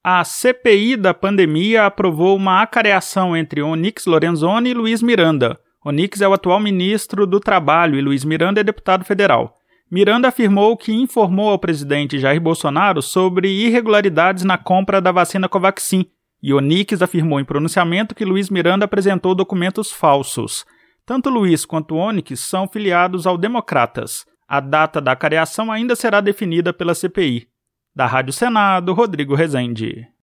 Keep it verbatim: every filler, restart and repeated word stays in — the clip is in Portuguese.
A C P I da pandemia aprovou uma acareação entre Onyx Lorenzoni e Luiz Miranda. Onyx é o atual ministro do Trabalho e Luiz Miranda é deputado federal. Miranda afirmou que informou ao presidente Jair Bolsonaro sobre irregularidades na compra da vacina Covaxin, e Onyx afirmou em pronunciamento que Luiz Miranda apresentou documentos falsos. Tanto Luiz quanto Onyx são filiados ao Democratas. A data da acareação ainda será definida pela C P I. Da Rádio Senado, Rodrigo Rezende.